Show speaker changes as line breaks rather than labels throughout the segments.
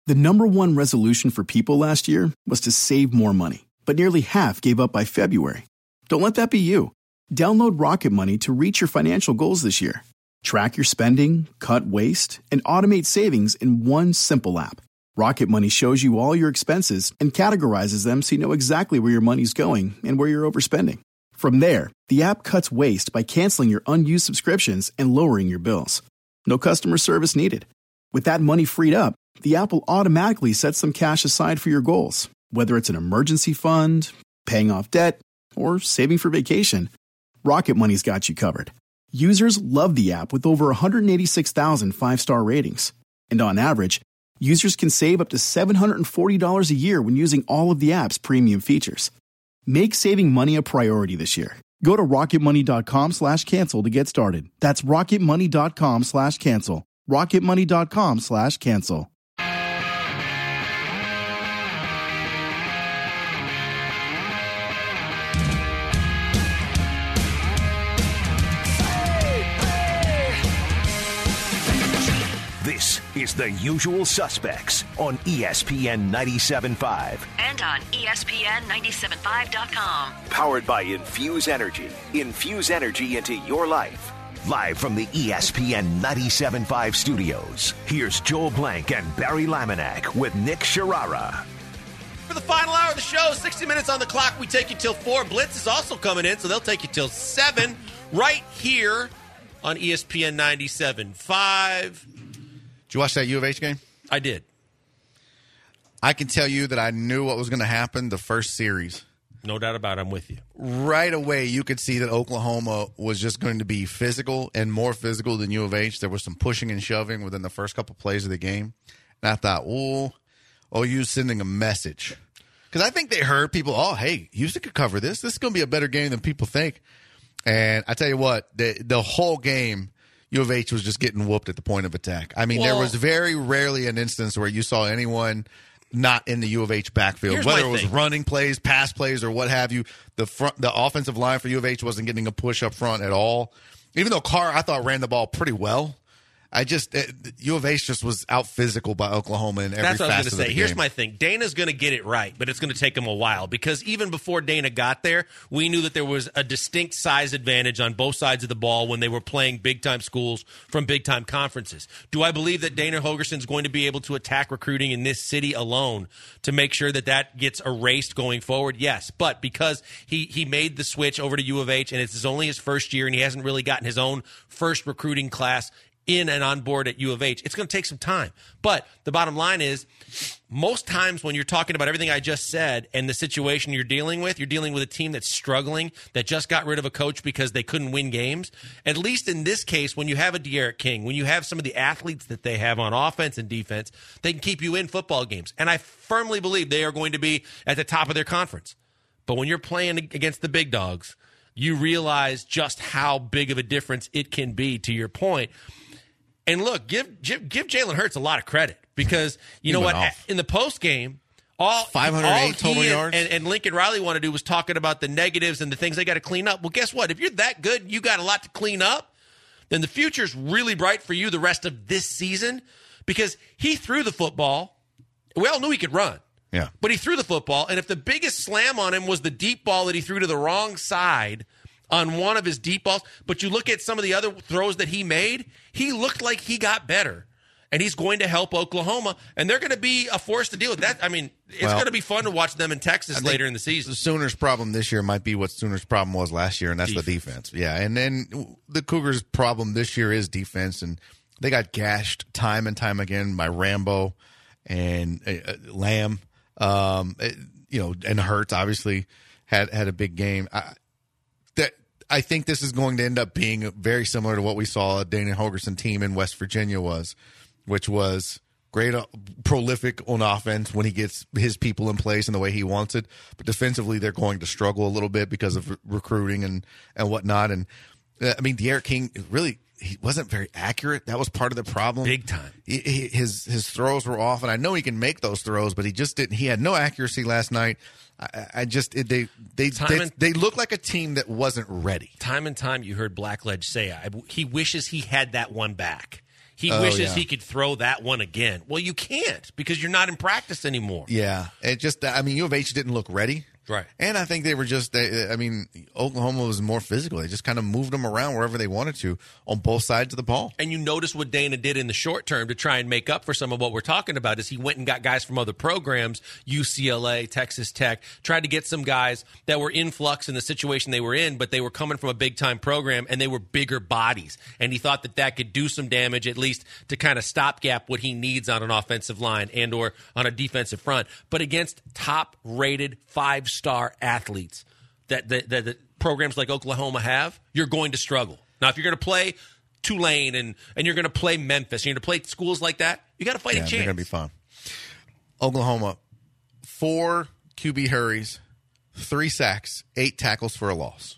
The number one resolution for people last year was to save more money, but nearly half gave up by February. Don't let that be you. Download Rocket Money to reach your financial goals this year. Track your spending, cut waste, and automate savings in one simple app. Rocket Money shows you all your expenses and categorizes them so you know exactly where your money's going and where you're overspending. From there, the app cuts waste by canceling your unused subscriptions and lowering your bills. No customer service needed. With that money freed up, the app will automatically set some cash aside for your goals, whether it's an emergency fund, paying off debt, or saving for vacation. Rocket Money's got you covered. Users love the app with over 186,000 five-star ratings. And on average, users can save up to $740 a year when using all of the app's premium features. Make saving money a priority this year. Go to rocketmoney.com/cancel to get started. That's rocketmoney.com/cancel. rocketmoney.com/cancel.
This is The Usual Suspects on ESPN 97.5.
And on ESPN975.com.
Powered by Infuse Energy. Infuse energy into your life. Live from the ESPN 97.5 studios, here's Joel Blank and Barry Laminack with Nick Sharara.
For the final hour of the show, 60 minutes on the clock. We take you till 4. Blitz is also coming in, so they'll take you till 7 right here on ESPN 97.5.
Did you watch that U of H game?
I did.
I can tell you that I knew what was going to happen the first series.
No doubt about it. I'm with you.
Right away, you could see that Oklahoma was just going to be physical and more physical than U of H. There was some pushing and shoving within the first couple plays of the game. And I thought, OU's sending a message. Because I think they heard people, hey, Houston could cover this. This is going to be a better game than people think. And I tell you what, the whole game, U of H was just getting whooped at the point of attack. I mean, there was very rarely an instance where you saw anyone not in the U of H backfield, whether it was running plays, pass plays, or what have you. The offensive line for U of H wasn't getting a push up front at all. Even though Carr, I thought, ran the ball pretty well. U of H just was out physical by Oklahoma in every facet of the game.
That's what I was going to say. Here's my thing. Dana's going to get it right, but it's going to take him a while because even before Dana got there, we knew that there was a distinct size advantage on both sides of the ball when they were playing big-time schools from big-time conferences. Do I believe that Dana Holgerson's going to be able to attack recruiting in this city alone to make sure that that gets erased going forward? Yes, but because he made the switch over to U of H, and it's only his first year, and he hasn't really gotten his own first recruiting class in and on board at U of H. It's going to take some time. But the bottom line is, most times when you're talking about everything I just said and the situation you're dealing with a team that's struggling, that just got rid of a coach because they couldn't win games. At least in this case, when you have a De'Aaron King, when you have some of the athletes that they have on offense and defense, they can keep you in football games. And I firmly believe they are going to be at the top of their conference. But when you're playing against the big dogs, you realize just how big of a difference it can be, to your point. And look, give Jalen Hurts a lot of credit because you know what? In the post game, all 508 total yards, and Lincoln Riley wanted to do was talking about the negatives and the things they got to clean up. Well, guess what? If you're that good, you got a lot to clean up. Then the future's really bright for you the rest of this season because he threw the football. We all knew he could run.
Yeah,
but he threw the football, and if the biggest slam on him was the deep ball that he threw to the wrong side on one of his deep balls, but you look at some of the other throws that he made, he looked like he got better. And he's going to help Oklahoma, and they're going to be a force to deal with. That. I mean, it's going to be fun to watch them in Texas later in the season.
The Sooners' problem this year might be what Sooners' problem was last year, and that's the defense. Yeah, and then the Cougars' problem this year is defense, and they got gashed time and time again by Rambo and Lamb. And Hurts obviously had a big game. I think this is going to end up being very similar to what we saw a Dana Holgorsen team in West Virginia which was great, prolific on offense when he gets his people in place and the way he wants it. But defensively, they're going to struggle a little bit because of recruiting and whatnot. And I mean, De'Aaron King really, he wasn't very accurate. That was part of the problem.
Big time.
His throws were off, and I know he can make those throws, but he just didn't. He had no accuracy last night. They look like a team that wasn't ready.
Time and time you heard Blackledge say, he wishes he had that one back. He wishes he could throw that one again. Well, you can't because you're not in practice anymore.
Yeah. U of H didn't look ready.
Right.
And I think they were Oklahoma was more physical. They just kind of moved them around wherever they wanted to on both sides of the ball.
And you notice what Dana did in the short term to try and make up for some of what we're talking about is he went and got guys from other programs, UCLA, Texas Tech, tried to get some guys that were in flux in the situation they were in, but they were coming from a big-time program, and they were bigger bodies. And he thought that could do some damage, at least to kind of stopgap what he needs on an offensive line and or on a defensive front. But against top-rated five-star athletes that programs like Oklahoma have, you're going to struggle. Now, if you're going to play Tulane and you're going to play Memphis, and you're going to play schools like that, you got to fight a chance.
They're going to be fun. Oklahoma, 4 QB hurries, 3 sacks, 8 tackles for a loss.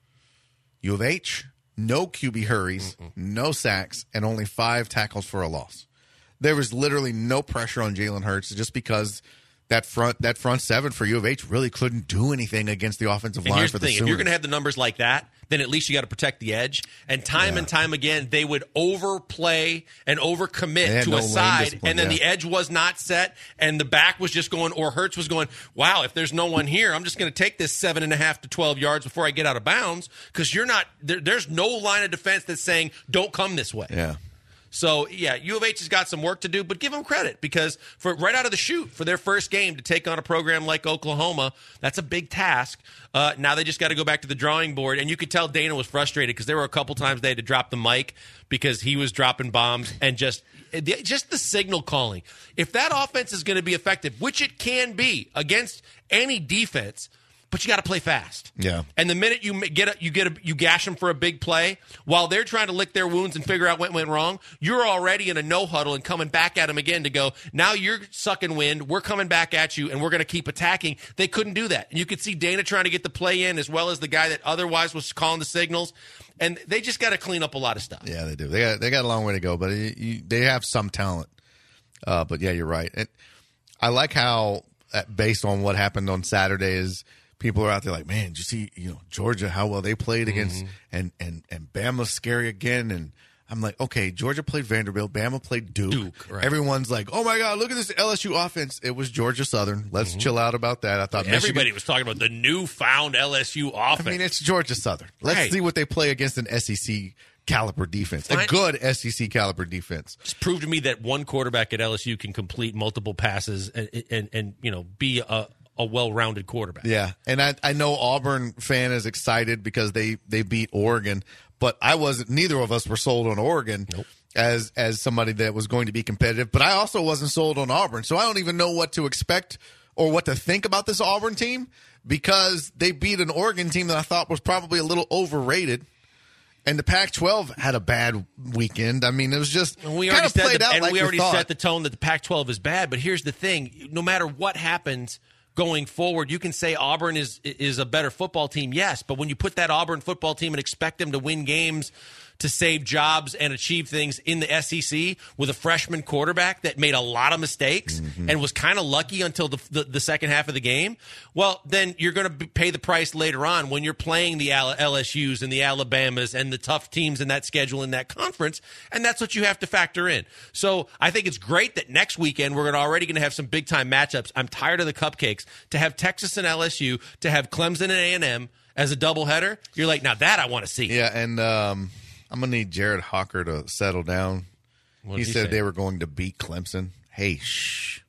U of H, no QB hurries, no sacks, and only 5 tackles for a loss. There was literally no pressure on Jalen Hurts just because that front seven for U of H really couldn't do anything against the offensive line for the Sooners.
If you're going to have the numbers like that, then at least you got to protect the edge. And time again, they would overplay and overcommit to a side, and then the edge was not set, and the back was just going, or Hurts was going, wow, if there's no one here, I'm just going to take this 7.5 to 12 yards before I get out of bounds, because you're not there's no line of defense that's saying, don't come this way.
Yeah.
So, U of H has got some work to do, but give them credit because for right out of the chute, for their first game to take on a program like Oklahoma, that's a big task. Now they just got to go back to the drawing board, and you could tell Dana was frustrated because there were a couple times they had to drop the mic because he was dropping bombs and just the signal calling. If that offense is going to be effective, which it can be against any defense, but you got to play fast.
Yeah.
And the minute you gash them for a big play, while they're trying to lick their wounds and figure out what went wrong, you're already in a no huddle and coming back at them again to go, now you're sucking wind, we're coming back at you, and we're going to keep attacking. They couldn't do that. And you could see Dana trying to get the play in as well as the guy that otherwise was calling the signals. And they just got to clean up a lot of stuff.
Yeah, they do. They got a long way to go, but they have some talent. But, yeah, you're right. And I like how, based on what happened on Saturday, is – people are out there like, man, did you see, Georgia, how well they played against, and Bama's scary again. And I'm like, okay, Georgia played Vanderbilt, Bama played Duke.
Right.
Everyone's like, oh my God, look at this LSU offense. It was Georgia Southern. Let's chill out about that. I thought
everybody was talking about the newfound LSU offense.
I mean, it's Georgia Southern. Let's see what they play against an SEC caliber defense, a good SEC caliber defense.
Just prove to me that one quarterback at LSU can complete multiple passes and be a well-rounded quarterback.
Yeah, and I know Auburn fan is excited because they beat Oregon, but neither of us were sold on Oregon as somebody that was going to be competitive, but I also wasn't sold on Auburn, so I don't even know what to expect or what to think about this Auburn team because they beat an Oregon team that I thought was probably a little overrated. And the Pac-12 had a bad weekend. I mean, it was just
we already set the tone that the Pac-12 is bad, but here's the thing. No matter what happens going forward, you can say Auburn is a better football team, yes, but when you put that Auburn football team and expect them to win games, to save jobs and achieve things in the SEC with a freshman quarterback that made a lot of mistakes and was kind of lucky until the second half of the game, well, then you're going to pay the price later on when you're playing the LSUs and the Alabamas and the tough teams in that schedule in that conference, and that's what you have to factor in. So I think it's great that next weekend we're already going to have some big-time matchups. I'm tired of the cupcakes. To have Texas and LSU, to have Clemson and A&M as a doubleheader, you're like, now that I want to see.
Yeah, and I'm going to need Jared Hawker to settle down. He said they were going to beat Clemson. Hey, shh.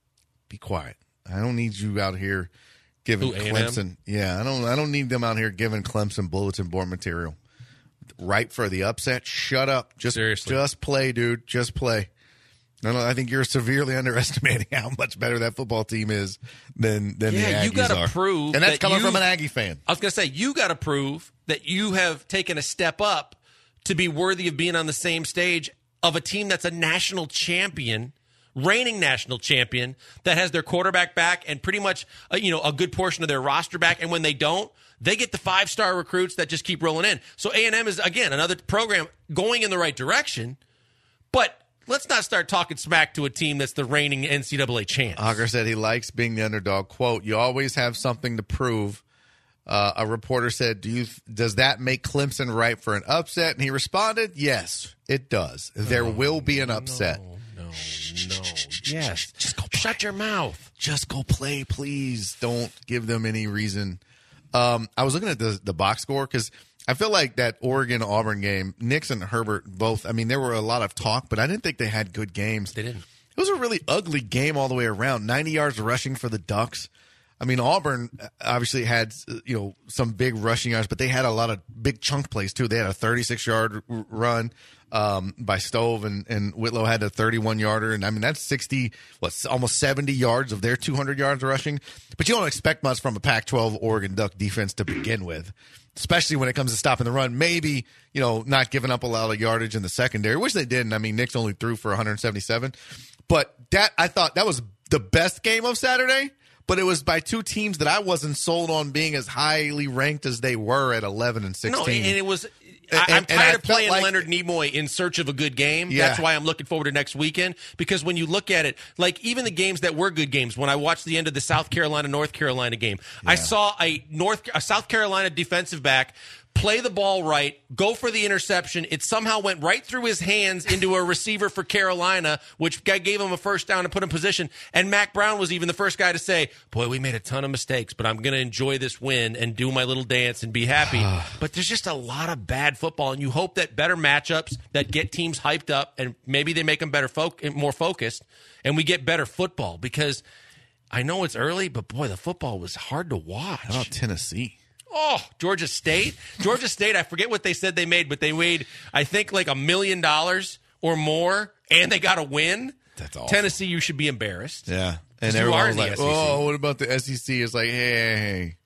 Be quiet. I don't need you out here giving Clemson. Yeah, I don't need them out here giving Clemson bulletin board material. Ripe for the upset. Shut up.
Seriously.
Just play, dude. Just play. No, I think you're severely underestimating how much better that football team is than the Aggies are.
You got to prove,
and that's coming from an Aggie fan.
I was going to say, you got to prove that you have taken a step up to be worthy of being on the same stage of a team that's a national champion, reigning national champion, that has their quarterback back and pretty much a good portion of their roster back. And when they don't, they get the 5-star recruits that just keep rolling in. So A&M is, again, another program going in the right direction, but let's not start talking smack to a team that's the reigning NCAA champ.
Hawker said he likes being the underdog. Quote, you always have something to prove. A reporter said, does that make Clemson ripe for an upset? And he responded, yes. It does. There will be an upset.
No. Yes.
Just go
shut your mouth.
Just go play, please. Don't give them any reason. I was looking at the box score because I feel like that Oregon-Auburn game, Nix and Herbert both, I mean, there were a lot of talk, but I didn't think they had good games.
They didn't.
It was a really ugly game all the way around. 90 yards rushing for the Ducks. I mean, Auburn obviously had, some big rushing yards, but they had a lot of big chunk plays, too. They had a 36-yard run by Stove, and Whitlow had a 31-yarder. And, I mean, that's almost 70 yards of their 200 yards rushing. But you don't expect much from a Pac-12 Oregon Duck defense to begin with, especially when it comes to stopping the run. Maybe, not giving up a lot of yardage in the secondary, which they didn't. I mean, Nix only threw for 177. But I thought that was the best game of Saturday. But it was by two teams that I wasn't sold on being as highly ranked as they were at 11 and 16.
No, and it was. I'm tired of playing Leonard Nimoy in search of a good game. Yeah. That's why I'm looking forward to next weekend. Because when you look at it, like even the games that were good games, when I watched the end of the South Carolina-North Carolina game, I saw a South Carolina defensive back play the ball right, go for the interception. It somehow went right through his hands into a receiver for Carolina, which gave him a first down and put him in position. And Mac Brown was even the first guy to say, boy, we made a ton of mistakes, but I'm going to enjoy this win and do my little dance and be happy. But there's just a lot of bad football, and you hope that better matchups that get teams hyped up and maybe they make them better, more focused, and we get better football because I know it's early, but boy, the football was hard to watch.
How about Tennessee?
Oh, Georgia State. Georgia State, I forget what they said they made, but they made, I think, like $1 million or more, and they got a win.
That's awful.
Tennessee, you should be embarrassed.
Yeah. And everyone was like, oh, what about the SEC? It's like, hey.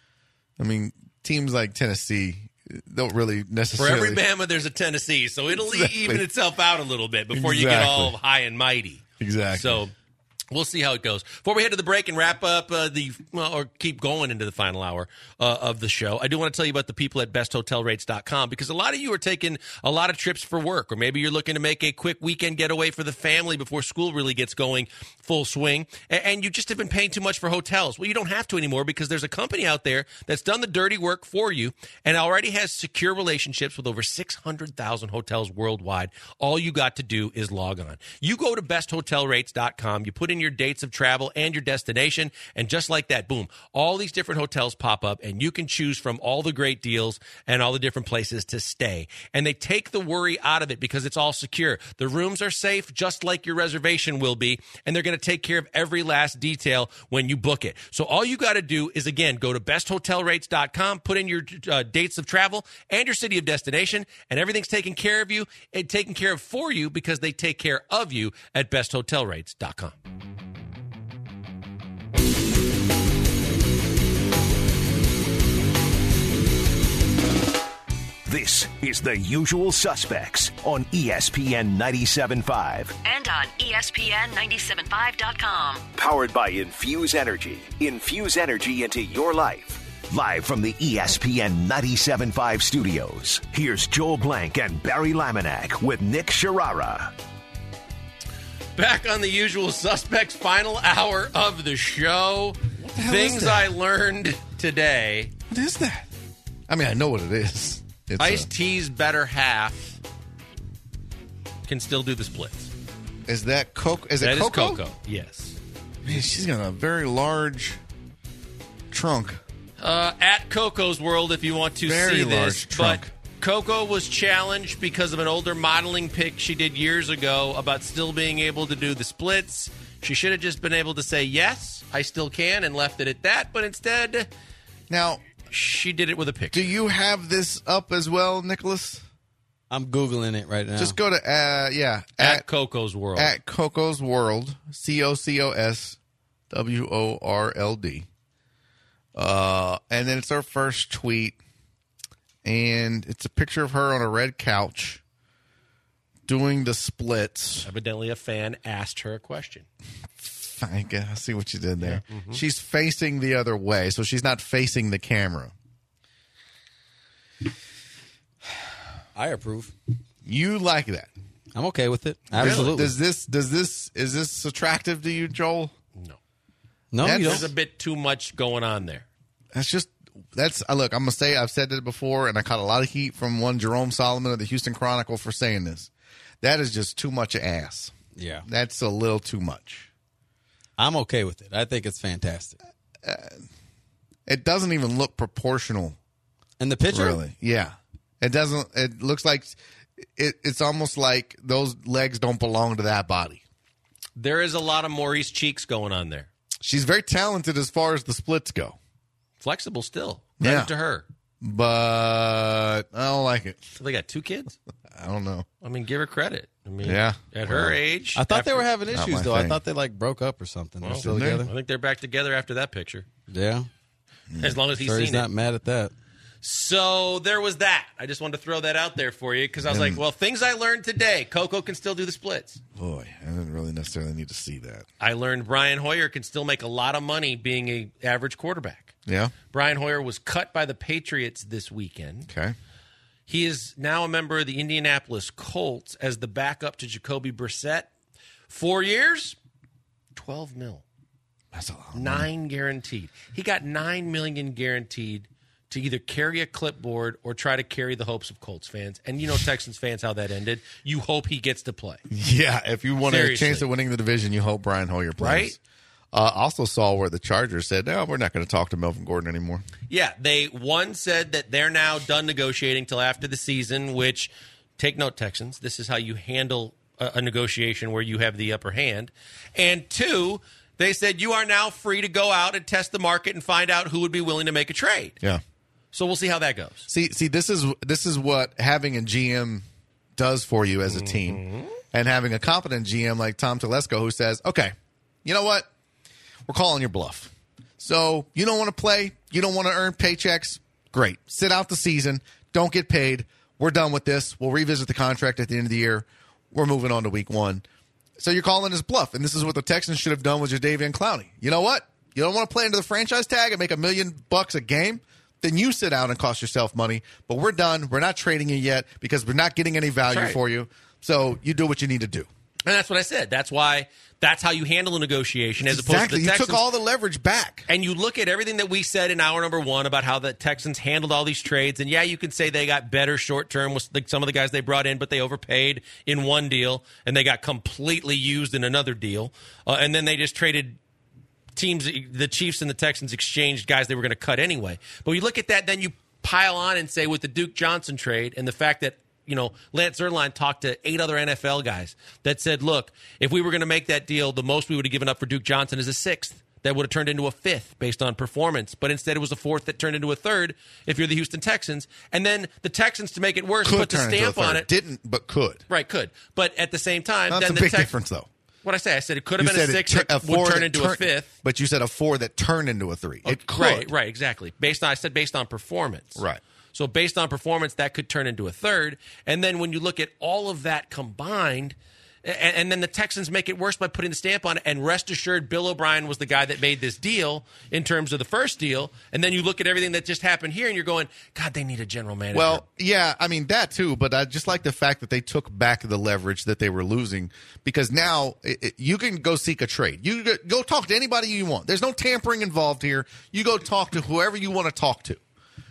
I mean, teams like Tennessee don't really necessarily.
For every Bama, there's a Tennessee, so it'll even itself out a little bit before you get all high and mighty.
Exactly.
So we'll see how it goes. Before we head to the break and wrap up or keep going into the final hour of the show, I do want to tell you about the people at besthotelrates.com because a lot of you are taking a lot of trips for work, or maybe you're looking to make a quick weekend getaway for the family before school really gets going full swing, and you just have been paying too much for hotels. Well, you don't have to anymore because there's a company out there that's done the dirty work for you and already has secure relationships with over 600,000 hotels worldwide. All you got to do is log on. You go to besthotelrates.com, you put in your dates of travel and your destination, and just like that, boom, all these different hotels pop up, and you can choose from all the great deals and all the different places to stay. And they take the worry out of it because it's all secure. The rooms are safe, just like your reservation will be, and they're going to take care of every last detail when you book it. So all you got to do is, again, go to besthotelrates.com, put in your dates of travel and your city of destination, and everything's taken care of you and taken care of for you because they take care of you at besthotelrates.com.
This is The Usual Suspects on ESPN 97.5.
And on ESPN975.com.
Powered by Infuse Energy. Infuse energy into your life. Live from the ESPN 97.5 studios, here's Joel Blank and Barry Laminack with Nick Sharara.
Back on The Usual Suspects, final hour of the show.
What the hell
Things
is that?
I learned today.
What is that? I mean, I know what it is. It's
Ice-T's better half can still do the splits.
Is that Coco? Is it
That
Coco?
is Coco, yes.
Man, she's got a very large trunk.
At Coco's World, if you want to
Very
see
large
this.
trunk.
But Coco was challenged because of an older modeling pic she did years ago about still being able to do the splits. She should have just been able to say, yes, I still can, and left it at that. But instead,
Now,
she did it with a picture.
do you have this up as well, Nicholas?
I'm Googling it right now.
Just go to,
At Coco's World.
At Coco's World, COCOSWORLD. And then it's our first tweet, and it's a picture of her on a red couch doing the splits.
Evidently, a fan asked her a question.
I guess I see what you did there. Yeah, She's facing the other way, so she's not facing the camera.
I approve.
You like that?
I'm okay with it. Absolutely.
Is this attractive to you, Joel?
No, you
There's
don't.
a bit too much going on there.
Look, I'm going to say, I've said it before, and I caught a lot of heat from one Jerome Solomon of the Houston Chronicle for saying this. That is just too much ass.
Yeah.
That's a little too much.
I'm okay with it. I think it's fantastic.
It doesn't even look proportional.
And the picture?
Really? Yeah. It doesn't. It looks like it's almost like those legs don't belong to that body.
There is a lot of Maurice Cheeks going on there.
She's very talented as far as the splits go.
Flexible still. Credit to her.
But I don't like it.
So they got 2 kids?
I don't know.
I mean, give her credit. I mean,
yeah.
At her age.
I thought they were having
Not
issues,
my
though.
thing.
I thought they, like, broke up or something. They're still
didn't they?
together?
I think they're back together after that picture.
Yeah.
As long as he's
Sure,
seen
he's not
it.
mad at that.
So there was that. I just wanted to throw that out there for you because I was like, well, things I learned today. Coco can still do the splits.
Boy, I didn't really necessarily need to see that.
I learned Brian Hoyer can still make a lot of money being an average quarterback.
Yeah?
Brian Hoyer was cut by the Patriots this weekend.
Okay.
He is now a member of the Indianapolis Colts as the backup to Jacoby Brissett. 4 years, $12 million.
That's a lot.
$9 guaranteed. He got $9 million guaranteed to either carry a clipboard or try to carry the hopes of Colts fans. And you know Texans fans how that ended. You hope he gets to play.
Yeah, if you want a
Seriously.
chance of winning the division, you hope Brian Hoyer plays.
Right?
Also saw where the Chargers said, no, we're not going to talk to Melvin Gordon anymore.
Yeah, one said that they're now done negotiating till after the season, which, take note, Texans, this is how you handle a negotiation where you have the upper hand. And 2, they said you are now free to go out and test the market and find out who would be willing to make a trade.
Yeah.
So we'll see how that goes.
See, this is what having a GM does for you as a team, and having a competent GM like Tom Telesco who says, okay, you know what? We're calling your bluff. So you don't want to play. You don't want to earn paychecks. Great. Sit out the season. Don't get paid. We're done with this. We'll revisit the contract at the end of the year. We're moving on to week 1. So you're calling his bluff. And this is what the Texans should have done with Jadeveon Clowney. You know what? You don't want to play into the franchise tag and make $1 million a game? Then you sit out and cost yourself money. But we're done. We're not trading you yet because we're not getting any value for you. So you do what you need to do.
And that's what I said. That's how you handle a negotiation as opposed to the Texans.
You took all the leverage back.
And you look at everything that we said in hour number 1 about how the Texans handled all these trades. And, yeah, you could say they got better short-term with some of the guys they brought in, but they overpaid in one deal, and they got completely used in another deal. And then they just traded teams. The Chiefs and the Texans exchanged guys they were going to cut anyway. But you look at that, then you pile on and say with the Duke Johnson trade and the fact that, you know, Lance Zierlein talked to 8 other NFL guys that said, look, if we were going to make that deal, the most we would have given up for Duke Johnson is a 6th. That would have turned into a 5th based on performance. But instead it was a 4th that turned into a 3rd if you're the Houston Texans. And then the Texans, to make it worse, put the stamp on it.
Didn't, but could.
Right, could. But at the same time,
that's
then
a big difference, though.
What'd I say? I said it could have been a 6 that would turn into a 5th.
But you said a 4 that turned into a 3. It could.
Right, exactly. I said based on performance.
Right.
So based on performance, that could turn into a 3rd. And then when you look at all of that combined, and then the Texans make it worse by putting the stamp on it, and rest assured, Bill O'Brien was the guy that made this deal in terms of the first deal. And then you look at everything that just happened here, and you're going, God, they need a general manager.
Well, yeah, I mean, that too, but I just like the fact that they took back the leverage that they were losing, because now you can go seek a trade. You go talk to anybody you want. There's no tampering involved here. You go talk to whoever you want to talk to.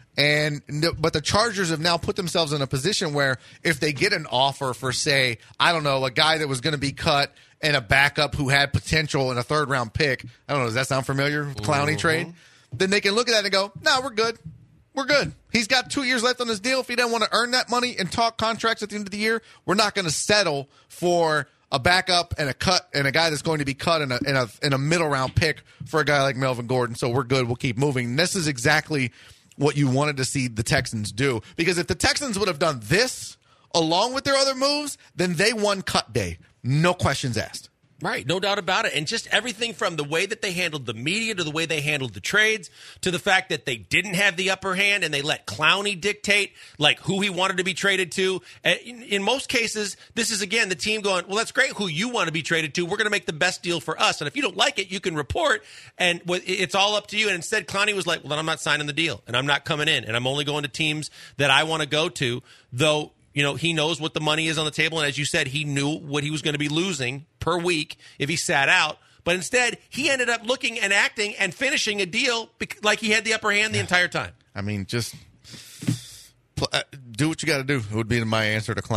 But the Chargers have now put themselves in a position where if they get an offer for, say, I don't know, a guy that was going to be cut and a backup who had potential in a 3rd-round pick, I don't know, does that sound familiar? Clowney trade? Then they can look at that and go, no, we're good. We're good. He's got 2 years left on his deal. If he doesn't want to earn that money and talk contracts at the end of the year, we're not going to settle for a backup and a cut and a guy that's going to be cut in a middle-round pick for a guy like Melvin Gordon. So we're good. We'll keep moving. And this is exactly what you wanted to see the Texans do. Because if the Texans would have done this along with their other moves, then they won cut day. No questions asked.
Right, no doubt about it. And just everything from the way that they handled the media to the way they handled the trades to the fact that they didn't have the upper hand and they let Clowney dictate like who he wanted to be traded to. In most cases, this is, again, the team going, well, that's great who you want to be traded to. We're going to make the best deal for us. And if you don't like it, you can report, and it's all up to you. And instead, Clowney was like, well, then I'm not signing the deal, and I'm not coming in, and I'm only going to teams that I want to go to, though. You know, he knows what the money is on the table. And as you said, he knew what he was going to be losing per week if he sat out. But instead, he ended up looking and acting and finishing a deal like he had the upper hand the entire time.
I mean, just do what you got to do. It would be my answer to Clowney.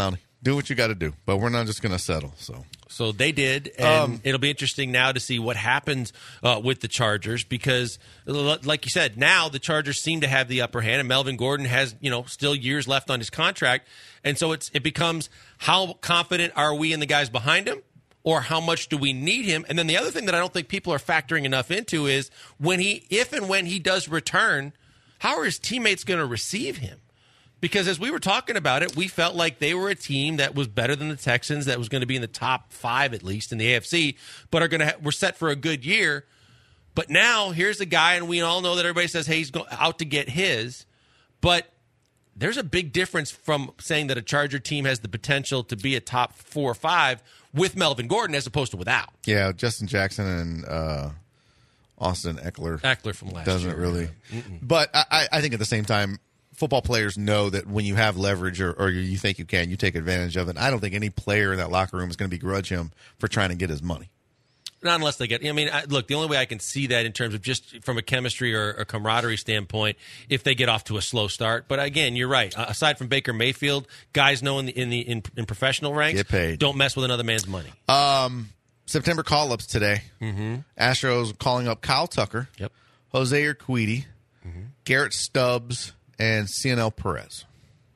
Do what you got to do, but we're not just going to settle.
So they did, and it'll be interesting now to see what happens with the Chargers because, like you said, now the Chargers seem to have the upper hand, and Melvin Gordon has still years left on his contract, and so it becomes how confident are we in the guys behind him, or how much do we need him? And then the other thing that I don't think people are factoring enough into is if and when he does return, how are his teammates going to receive him? Because as we were talking about it, we felt like they were a team that was better than the Texans, that was going to be in the top 5 at least in the AFC, but we're set for a good year. But now here's a guy, and we all know that everybody says, hey, he's out to get his. But there's a big difference from saying that a Charger team has the potential to be a top 4 or 5 with Melvin Gordon as opposed to without.
Yeah, Justin Jackson and Austin Eckler.
Eckler from last year.
Doesn't really. But I think at the same time, football players know that when you have leverage or you think you can, you take advantage of it. I don't think any player in that locker room is going to begrudge him for trying to get his money.
Not unless they get. Look, the only way I can see that in terms of just from a chemistry or a camaraderie standpoint, if they get off to a slow start. But again, you're right. Aside from Baker Mayfield, guys know in professional ranks,
get paid.
Don't mess with another man's money.
September call-ups today. Astros calling up Kyle Tucker, Jose Urquidy, Garrett Stubbs, and CNL Perez.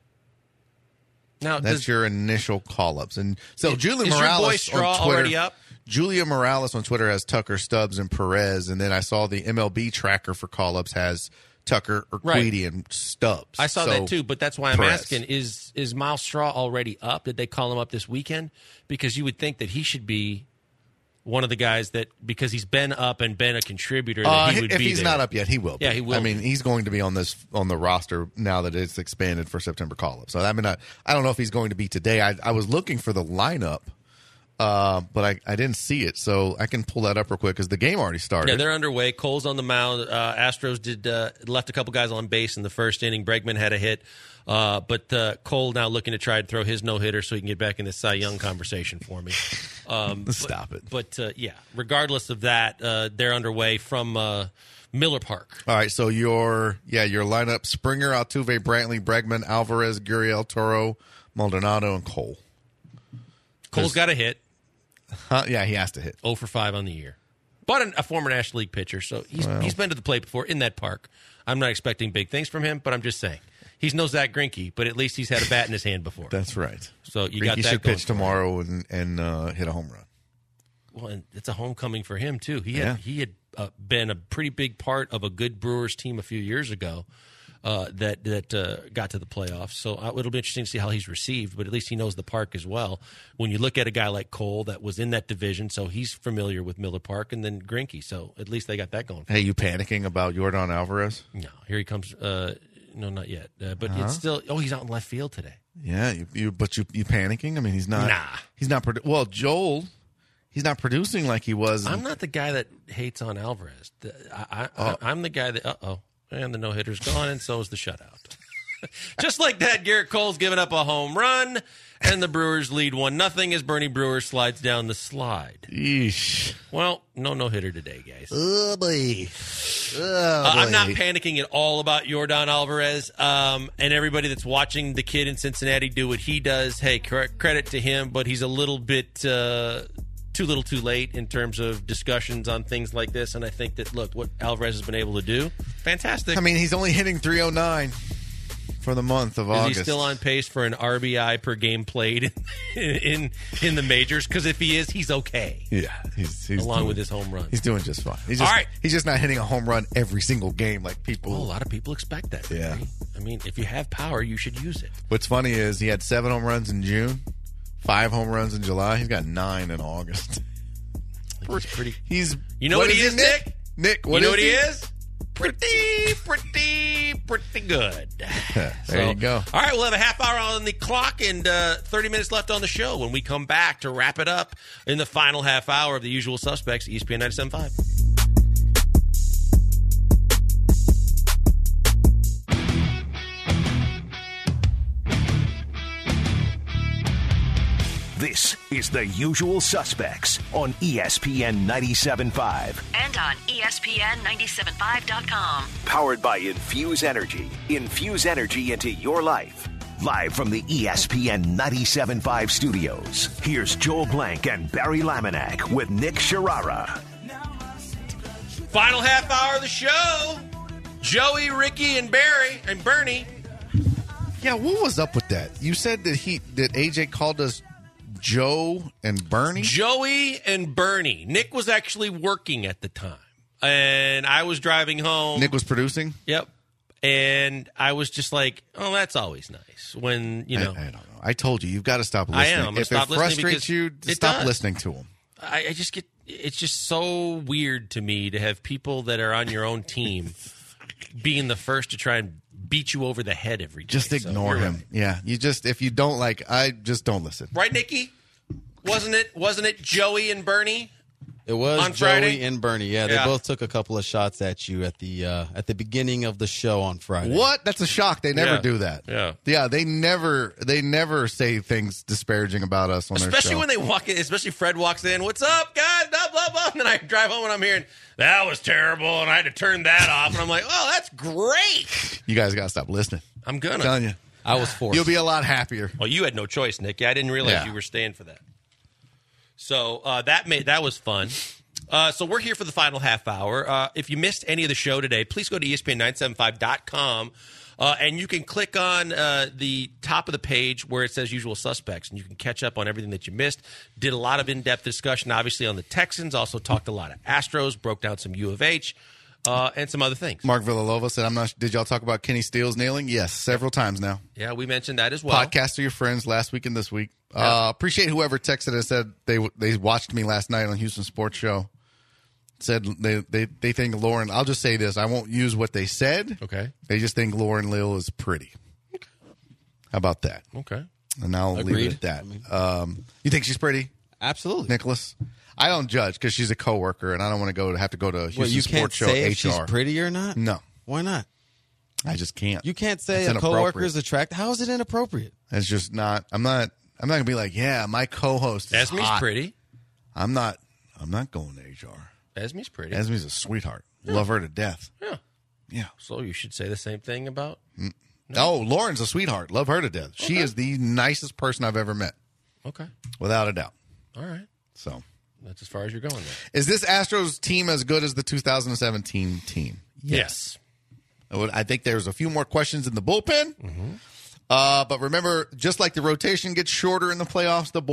Now
that's your initial call-ups. And so Julia
Morales your boy Straw
on Twitter,
already up?
Julia Morales on Twitter has Tucker, Stubbs, and Perez. And then I saw the MLB tracker for call-ups has Tucker, Urquidy, and Stubbs.
I saw that too, but that's why I'm asking, is Miles Straw already up? Did they call him up this weekend? Because you would think that he should be one of the guys that, because he's been up and been a contributor, that he would be there.
If he's not up yet, he will be.
Yeah, he will.
I mean, he's going to be on the roster now that it's expanded for September call-up. So, I mean, I don't know if he's going to be today. I was looking for the lineup, but I didn't see it. So, I can pull that up real quick because the game already started.
Yeah, they're underway. Cole's on the mound. Astros left a couple guys on base in the first inning. Bregman had a hit. But Cole now looking to try to throw his no-hitter so he can get back in the Cy Young conversation for me.
Stop it.
But, regardless of that, they're underway from Miller Park.
All right, so your lineup, Springer, Altuve, Brantley, Bregman, Alvarez, Gurriel, Toro, Maldonado, and Cole.
Cole's got a hit.
Yeah, he has to hit.
0 for 5 on the year. But a former National League pitcher, so he's been to the plate before in that park. I'm not expecting big things from him, but I'm just saying. He's no Zach Greinke, but at least he's had a bat in his hand before.
That's right.
So you
Greinke
got that
should
going
pitch tomorrow and hit a home run.
Well, and it's a homecoming for him too. He had been a pretty big part of a good Brewers team a few years ago that got to the playoffs. So it'll be interesting to see how he's received. But at least he knows the park as well. When you look at a guy like Cole that was in that division, so he's familiar with Miller Park, and then Greinke. So at least they got that going.
Hey, you panicking about Yordan Alvarez?
No, here he comes. No, not yet. But it's still. Oh, he's out in left field today.
Yeah, you panicking? I mean, he's not.
Nah,
he's not. Joel, he's not producing like he was.
I'm not the guy that hates on Alvarez. I'm the guy that. And the no hitter's gone, and so is the shutout. Just like that, Garrett Cole's given up a home run, and the Brewers lead 1-0 as Bernie Brewer slides down the slide.
Eesh.
Well, no hitter today, guys.
Oh, boy.
I'm not panicking at all about Yordan Alvarez. And everybody that's watching the kid in Cincinnati do what he does, hey, credit to him, but he's a little bit too little too late in terms of discussions on things like this. And I think that, look, what Alvarez has been able to do, fantastic.
I mean, he's only hitting 309 for the month of August.
Is he still on pace for an RBI per game played in the majors? Because if he is, he's okay.
Yeah, he's
along with his home run.
He's doing just fine. He's just not hitting a home run every single game like people.
Well, a lot of people expect that.
Yeah.
Right? I mean, if you have power, you should use it.
What's funny is he had 7 home runs in June, 5 home runs in July. He's got 9 in August.
He's pretty.
You know what he is, Nick? Nick,
you know what he is? Pretty good.
There you go.
All right, we'll have a half hour on the clock and 30 minutes left on the show when we come back to wrap it up in the final half hour of The Usual Suspects, ESPN 97.5.
This is The Usual Suspects on ESPN 97.5.
And on ESPN975.com.
Powered by Infuse Energy. Infuse energy into your life. Live from the ESPN 97.5 studios, here's Joel Blank and Barry Laminack with Nick Sharara.
Final half hour of the show. Joey, Ricky, and Barry and Bernie.
Yeah, what was up with that? You said that AJ called us Joe and Bernie?
Joey and Bernie. Nick was actually working at the time, and I was driving home.
Nick was producing?
Yep. And I was just like, oh, that's always nice. When,
I don't know. I told you, you've got to stop listening.
I am.
If it frustrates you, stop listening to him.
I just get, it's just so weird to me to have people that are on your own team being the first to try and beat you over the head every day.
Just ignore him. Right. Yeah. If you don't just don't listen.
Right, Nikki? Wasn't it Joey and Bernie?
It was
on
Joey
Friday?
and Bernie. Yeah, they both took a couple of shots at you at the beginning of the show on Friday.
What? That's a shock. They never do that.
Yeah.
Yeah, they never say things disparaging about us on their show.
Especially when they walk in, especially Fred walks in, what's up, guys? Blah, blah, blah. And then I drive home and I'm hearing, that was terrible, and I had to turn that off. And I'm like, oh, that's great.
You guys got to stop listening.
I'm going to.
I'm telling you.
I was forced.
You'll be a lot happier.
Well, you had no choice, Nick. I didn't realize you were staying for that. So that was fun. So we're here for the final half hour. If you missed any of the show today, please go to ESPN975.com, and you can click on the top of the page where it says Usual Suspects, and you can catch up on everything that you missed. Did a lot of in-depth discussion, obviously, on the Texans. Also talked a lot of Astros, broke down some U of H, and some other things.
Mark Villalova said, did y'all talk about Kenny Steele's kneeling? Yes, several times now.
Yeah, we mentioned that as well.
Podcast to your friends last week and this week.
Yeah.
Appreciate whoever texted and said they watched me last night on Houston Sports Show. Said they think Lauren. I'll just say this. I won't use what they said.
Okay.
They just think Lauren Lill is pretty. How about that?
Okay.
And I'll leave it at that. You think she's pretty?
Absolutely.
Nicholas? I don't judge because she's a coworker, and I don't want to have to go to Houston Sports Show HR.
If she's pretty or not?
No.
Why not?
I just can't.
You can't say a coworker is attractive. How is it inappropriate?
It's just not. I'm not going to be like, yeah, my co-host is
Esme's
hot.
pretty.
I'm not going to HR.
Esme's pretty.
Esme's a sweetheart. Yeah. Love her to death.
Yeah.
Yeah.
So you should say the same thing about...
No, Lauren's a sweetheart. Love her to death. Okay. She is the nicest person I've ever met.
Okay.
Without a doubt.
All right.
So...
That's as far as you're going there.
Is this Astros team as good as the 2017 team?
Yes.
I think there's a few more questions in the bullpen.
Mm-hmm.
But remember, just like the rotation gets shorter in the playoffs, the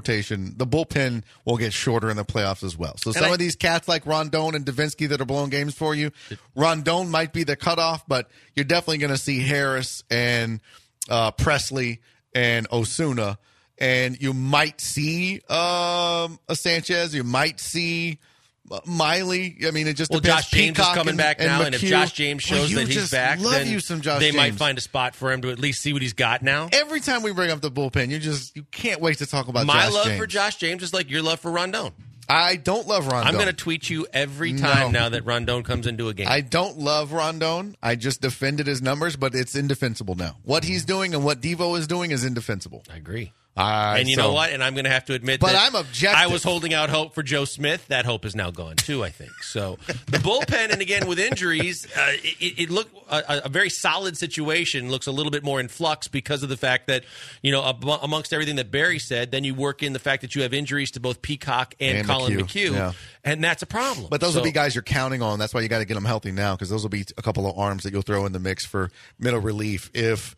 bullpen will get shorter in the playoffs as well. So some of these cats like Rondon and Davinsky that are blowing games for you, Rondon might be the cutoff, but you're definitely going to see Harris and Presley and Osuna. And you might see a Sanchez. You might see Miley. I mean, it just depends.
Josh James is coming back now, and if Josh James shows that he's back, then they might find a spot for him to at least see what he's got now.
Every time we bring up the bullpen, you can't wait to talk about Josh James.
My love for Josh James is like your love for Rondon.
I don't love Rondon.
I'm going to tweet you every time now that Rondon comes into a game.
I don't love Rondon. I just defended his numbers, but it's indefensible now. What he's doing and what Devo is doing is indefensible.
I agree. And you know what? And I'm going to have to admit that
I'm objective.
I was holding out hope for Joe Smith. That hope is now gone, too, I think. So the bullpen, and again, with injuries, it looked a very solid situation. Looks a little bit more in flux because of the fact that, amongst everything that Barry said, then you work in the fact that you have injuries to both Peacock and Colin McHugh. Yeah. And that's a problem.
But those will be guys you're counting on. That's why you got to get them healthy now, because those will be a couple of arms that you'll throw in the mix for middle relief. If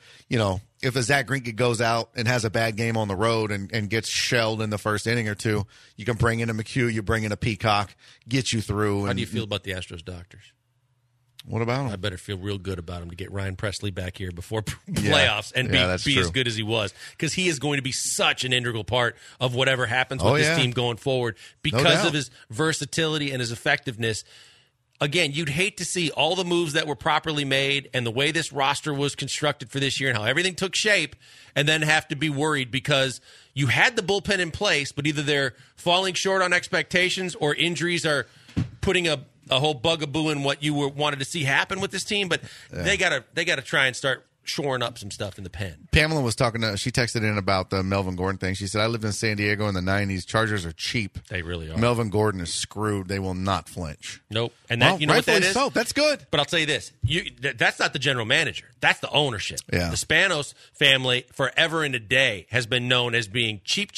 a Zach Greinke goes out and has a bad game on the road and gets shelled in the first inning or two, you can bring in a McHugh, you bring in a Peacock, get you through.
How do you feel about the Astros doctors?
What about him?
I better feel real good about him to get Ryan Presley back here before playoffs and be as good as he was, because he is going to be such an integral part of whatever happens with this team going forward because of his versatility and his effectiveness. Again, you'd hate to see all the moves that were properly made and the way this roster was constructed for this year and how everything took shape, and then have to be worried because you had the bullpen in place, but either they're falling short on expectations or injuries are putting a whole bugaboo in what you wanted to see happen with this team. But they gotta try and start shoring up some stuff in the pen.
Pamela was she texted in about the Melvin Gordon thing. She said, I lived in San Diego in the 90s. Chargers are cheap.
They really are.
Melvin Gordon is screwed. They will not flinch.
Nope. And that, you know what that is?
So. That's good.
But I'll tell you this. That's not the general manager. That's the ownership.
Yeah.
The Spanos family, forever and a day, has been known as being cheap.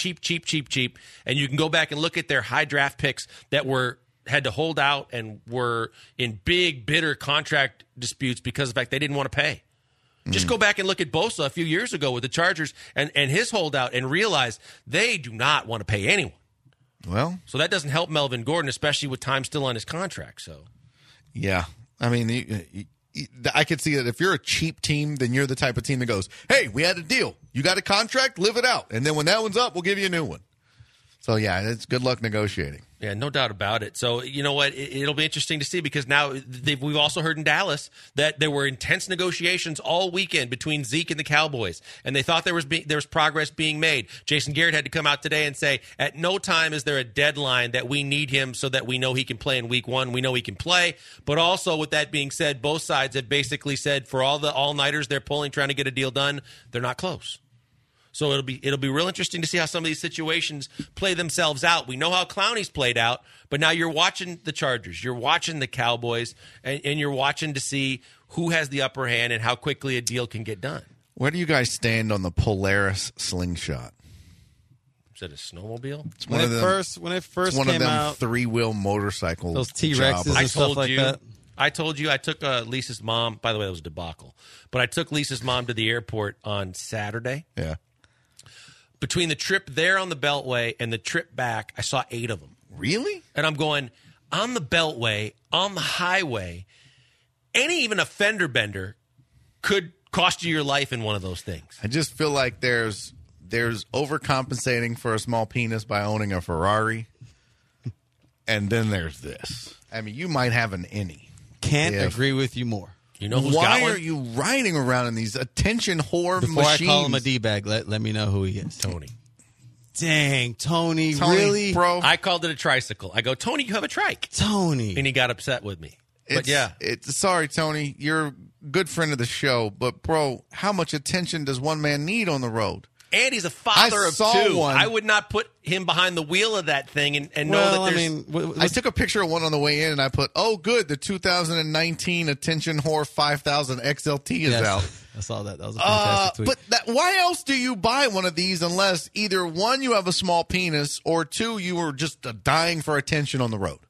And you can go back and look at their high draft picks that had to hold out and were in big, bitter contract disputes because of the fact they didn't want to pay. Just go back and look at Bosa a few years ago with the Chargers and his holdout and realize they do not want to pay anyone.
Well,
so that doesn't help Melvin Gordon, especially with time still on his contract. So,
yeah. I mean, I could see that if you're a cheap team, then you're the type of team that goes, hey, we had a deal. You got a contract, live it out. And then when that one's up, we'll give you a new one. So, yeah, it's good luck negotiating.
Yeah, no doubt about it. So, you know what? It'll be interesting to see because now we've also heard in Dallas that there were intense negotiations all weekend between Zeke and the Cowboys, and they thought there was progress being made. Jason Garrett had to come out today and say, at no time is there a deadline that we need him so that we know he can play in week one. We know he can play. But also, with that being said, both sides have basically said for all the all-nighters they're pulling, trying to get a deal done, they're not close. So it'll be real interesting to see how some of these situations play themselves out. We know how Clowney's played out, but now you're watching the Chargers, you're watching the Cowboys, and you're watching to see who has the upper hand and how quickly a deal can get done.
Where do you guys stand on the Polaris slingshot?
Is it a snowmobile?
It's when it first
one
came
of them
out,
3-wheel motorcycle.
Those T-Rexes and stuff like that.
I told you I took Lisa's mom. By the way, that was a debacle. But I took Lisa's mom to the airport on Saturday.
Yeah.
Between the trip there on the Beltway and the trip back, I saw 8 of them.
Really?
And I'm going, on the Beltway, on the highway, even a fender bender could cost you your life in one of those things.
I just feel like there's overcompensating for a small penis by owning a Ferrari. And then there's this. I mean, you might have an innie.
Can't agree with you more.
You know who's
Why
got one?
are you riding around in these attention whore
Before
machines?
I call him a D-bag, let me know who he is.
Tony.
Dang, Tony,
Tony,
really?
bro.
I called it a tricycle. I go, Tony, you have a trike.
Tony.
And he got upset with me. But yeah.
Sorry, Tony. You're a good friend of the show. But, bro, how much attention does one man need on the road?
And he's a father of 2.
One.
I would not put him behind the wheel of that thing and know that there's...
I took a picture of one on the way in, and I put, oh, good, the 2019 Attention Whore 5000 XLT is out.
I saw that. That was a fantastic tweet.
But why else do you buy one of these unless either, one, you have a small penis, or 2, you were just dying for attention on the road?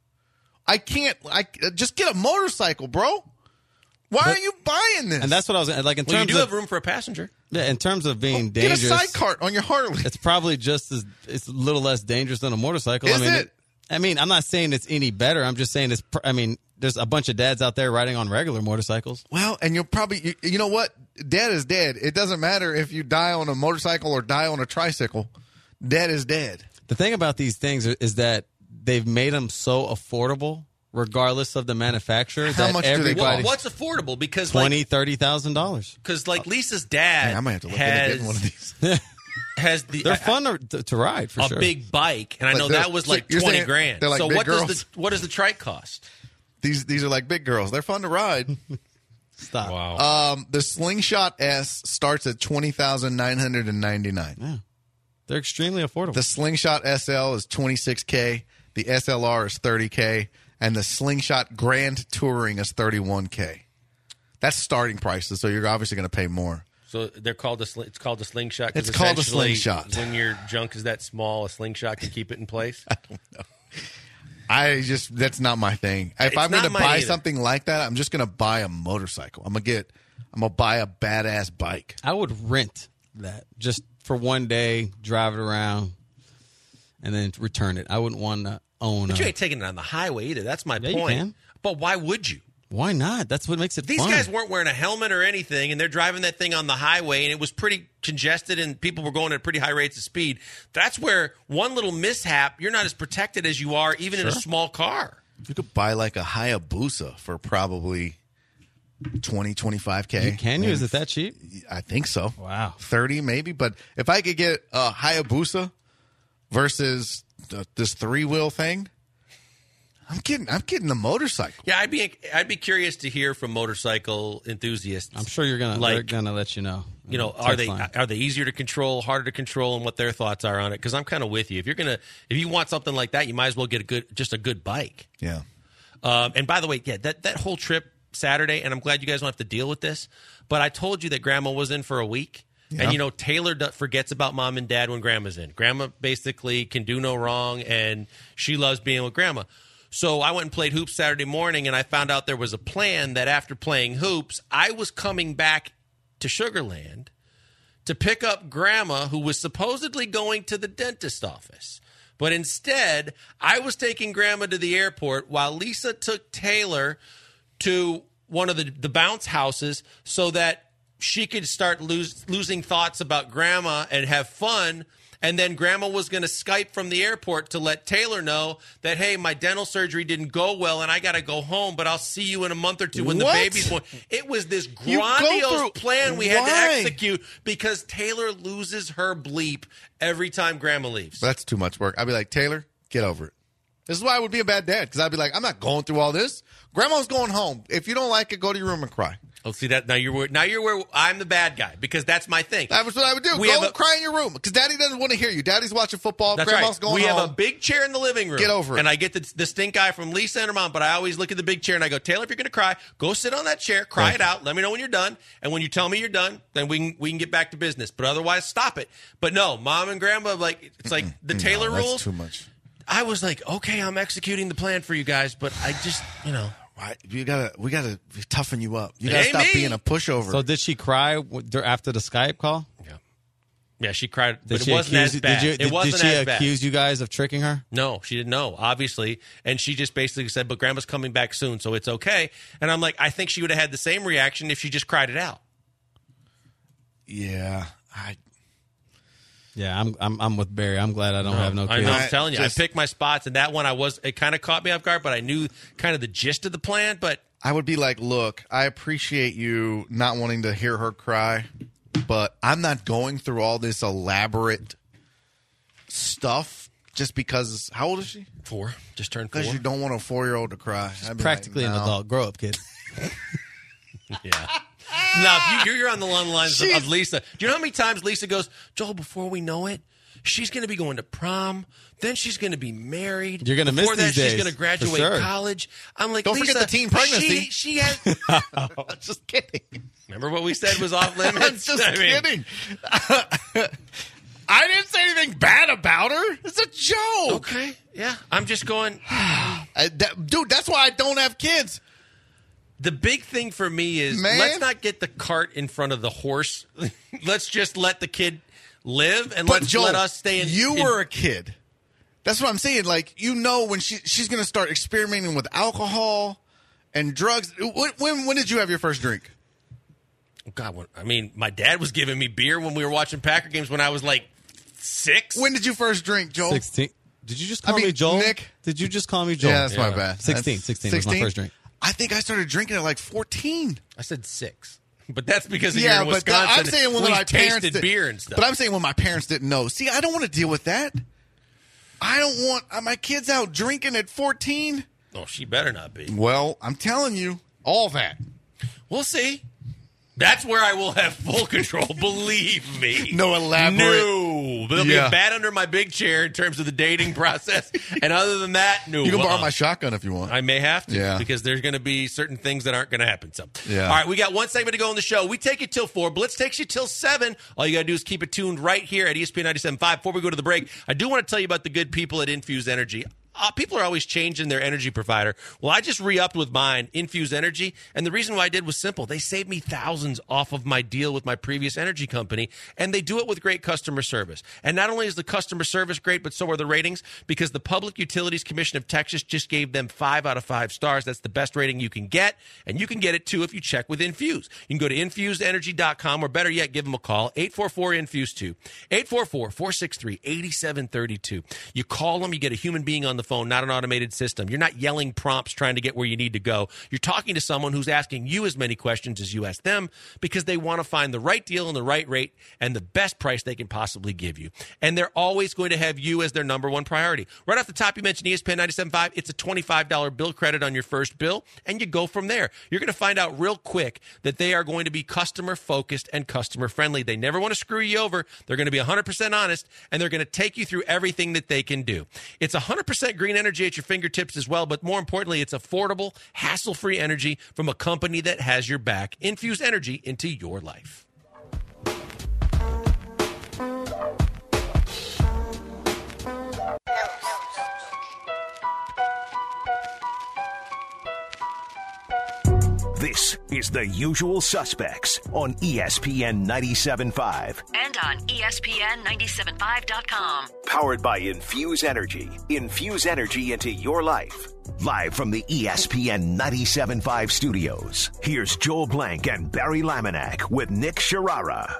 Just get a motorcycle, bro. Why are you buying this?
And that's what I was like. In terms
you do have room for a passenger.
Yeah, in terms of being dangerous,
get a side cart on your Harley.
It's probably it's a little less dangerous than a motorcycle.
Is it?
I mean, I'm not saying it's any better. I'm just saying there's a bunch of dads out there riding on regular motorcycles.
Well, and you'll probably, you know what? Dead is dead. It doesn't matter if you die on a motorcycle or die on a tricycle. Dead is dead.
The thing about these things is that they've made them so affordable, regardless of the manufacturer.
How much do they buy?
Well, what's affordable? Because
$20,000-$30,000.
Because Lisa's dad,
I might have to look into getting one of these.
They're fun to ride for sure.
A big bike, and I know that was like $20,000.
They're like
so
big girls.
What does the trike cost?
These are like big girls. They're fun to ride.
Stop.
Wow.
The Slingshot S starts at $20,999.
Yeah, they're extremely affordable.
The Slingshot SL is $26K. The SLR is $30K. And the Slingshot Grand Touring is $31K. That's starting prices, so you're obviously going to pay more.
So they're called it's called a slingshot.
It's called a slingshot.
When your junk is that small, a slingshot can keep it in place.
I don't know. That's not my thing. If I'm going to buy something like that, I'm just going to buy a motorcycle. I'm going to buy a badass bike.
I would rent that just for one day, drive it around, and then return it. I wouldn't want to own.
But you ain't taking it on the highway either. That's my point.
You can.
But why would you?
Why not? That's what makes it
These
fun.
guys weren't wearing a helmet or anything, and they're driving that thing on the highway, and it was pretty congested, and people were going at pretty high rates of speed. That's where one little mishap, you're not as protected as you are even in a small car.
You could buy like a Hayabusa for probably $20,000, $25K.
Can you? Is it that cheap?
I think so.
Wow.
30 maybe. But if I could get a Hayabusa versus this 3-wheel thing, I'm getting the motorcycle.
Yeah, I'd be curious to hear from motorcycle enthusiasts.
I'm sure they're gonna let you know.
You know, are they easier to control, harder to control, and what their thoughts are on it? Because I'm kind of with you. If you want something like that, you might as well get a good bike.
Yeah.
And by the way, yeah, that whole trip Saturday, and I'm glad you guys don't have to deal with this, but I told you that Grandma was in for a week. Yeah. And, you know, Taylor forgets about Mom and Dad when Grandma's in. Grandma basically can do no wrong, and she loves being with Grandma. So I went and played hoops Saturday morning, and I found out there was a plan that after playing hoops, I was coming back to Sugar Land to pick up Grandma, who was supposedly going to the dentist office. But instead, I was taking Grandma to the airport while Lisa took Taylor to one of the bounce houses so that she could start losing thoughts about Grandma and have fun. And then Grandma was going to Skype from the airport to let Taylor know that, hey, my dental surgery didn't go well and I got to go home, but I'll see you in a month or two when the baby's born. It was this grandiose plan we had to execute because Taylor loses her bleep every time Grandma leaves.
That's too much work. I'd be like, Taylor, get over it. This is why I would be a bad dad, because I'd be like, I'm not going through all this. Grandma's going home. If you don't like it, go to your room and cry.
Oh, see that now you're where I'm the bad guy because that's my thing.
That was what I would do. Go cry in your room because Daddy doesn't want to hear you. Daddy's watching football.
That's
Grandma's going
home. We have a big chair in the living room.
Get over it.
And I get the stink eye from Lisa and her mom, but I always look at the big chair and I go, Taylor, if you're going to cry, go sit on that chair, cry it out. Let me know when you're done. And when you tell me you're done, then we can get back to business. But otherwise, stop it. But no, Mom and Grandma, it's like the Taylor rules.
That's too much.
I was like, okay, I'm executing the plan for you guys, but I just, you know.
We gotta toughen you up. You gotta stop being a pushover.
So did she cry after the Skype call?
Yeah, she cried, but it wasn't as bad.
Did she accuse you guys of tricking her?
No, she didn't know, obviously. And she just basically said, but Grandma's coming back soon, so it's okay. And I'm like, I think she would have had the same reaction if she just cried it out.
Yeah.
Yeah, I'm with Barry. I'm glad I don't have no kids.
I know, I'm telling you. I picked my spots, and that one it kind of caught me off guard, but I knew kind of the gist of the plan. But
I would be like, look, I appreciate you not wanting to hear her cry, but I'm not going through all this elaborate stuff just because. How old is she?
4. Just turned 4.
Because you don't want a 4-year-old to cry.
Practically an adult. Grow up, kid.
Yeah. Now, if you're on the lines of Lisa. Do you know how many times Lisa goes, Joel, before we know it, she's going to be going to prom. Then she's going to be married.
You're going to miss these days.
She's going to graduate college. I'm like,
don't
Lisa,
forget the teen pregnancy.
She has.
Just kidding.
Remember what we said was off limits?
Just kidding. I didn't say anything bad about her. It's a joke.
Okay. Yeah. I'm just going.
Dude, that's why I don't have kids.
The big thing for me is let's not get the cart in front of the horse. Let's just let the kid live and let us stay in.
You were a kid. That's what I'm saying. Like, you know, when she's going to start experimenting with alcohol and drugs. When did you have your first drink?
Oh, God, my dad was giving me beer when we were watching Packer games when I was like 6.
When did you first drink, Joel?
16. Did you just call me Joel?
Nick?
Did you just call me Joel?
Yeah, that's my bad.
16 was my first drink.
I think I started drinking at like 14.
I said 6. But that's because you're in Wisconsin.
I'm saying when my parents
tasted beer and stuff.
But I'm saying when my parents didn't know. See, I don't want to deal with that. I don't want my kids out drinking at 14.
Oh, she better not be.
Well, I'm telling you, all that.
We'll see. That's where I will have full control. Believe me.
No elaborate.
No. There'll be a bat under my big chair in terms of the dating process. And other than that, no.
You can borrow my shotgun if you want.
I may have to.
Yeah.
Because there's going to be certain things that aren't going to happen. So,
yeah.
All right, we got one segment to go on the show. We take you till 4. Blitz takes you till 7. All you got to do is keep it tuned right here at ESPN 97.5. Before we go to the break, I do want to tell you about the good people at Infuse Energy. People are always changing their energy provider. Well, I just re-upped with mine, Infuse Energy, and the reason why I did was simple. They saved me thousands off of my deal with my previous energy company, and they do it with great customer service. And not only is the customer service great, but so are the ratings, because the Public Utilities Commission of Texas just gave them 5 out of 5 stars. That's the best rating you can get, and you can get it, too, if you check with Infuse. You can go to InfusedEnergy.com, or better yet, give them a call, 844-INFUSE2, 844-463-8732. You call them, you get a human being on the the phone, not an automated system. You're not yelling prompts trying to get where you need to go. You're talking to someone who's asking you as many questions as you ask them because they want to find the right deal and the right rate and the best price they can possibly give you. And they're always going to have you as their number one priority. Right off the top, you mentioned ESPN 97.5. It's a $25 bill credit on your first bill, and you go from there. You're going to find out real quick that they are going to be customer-focused and customer-friendly. They never want to screw you over. They're going to be 100% honest, and they're going to take you through everything that they can do. It's 100% green energy at your fingertips as well, but more importantly, it's affordable, hassle-free energy from a company that has your back. Infuse energy into your life.
This is The Usual Suspects on ESPN 97.5.
And on ESPN975.com.
Powered by Infuse Energy. Infuse energy into your life. Live from the ESPN 97.5 studios, here's Joel Blank and Barry Laminack with Nick Sharara.